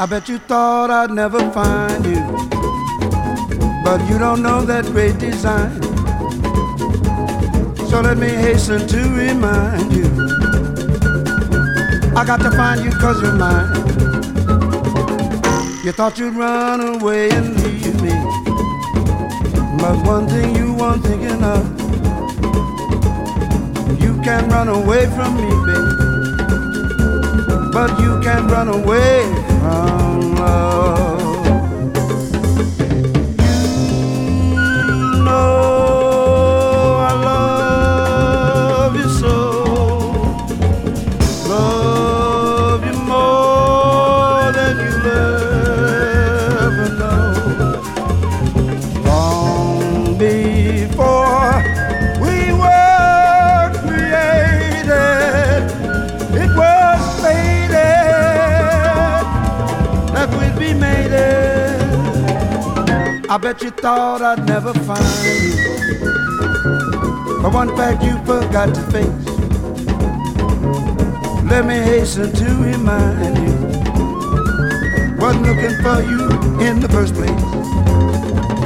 I bet you thought I'd never find you, but you don't know that great design. So let me hasten to remind you, I got to find you 'cause you're mine. You thought you'd run away and leave me, but one thing you weren't thinking of, you can't run away from me, baby, but you can't run away from love. You know I love you so, love you more than you'll ever know. Long before we were created, it was fated that we'd be mated. I bet you thought I'd never find you, but one fact you forgot to face. Let me hasten to remind you, wasn't looking for you in the first place.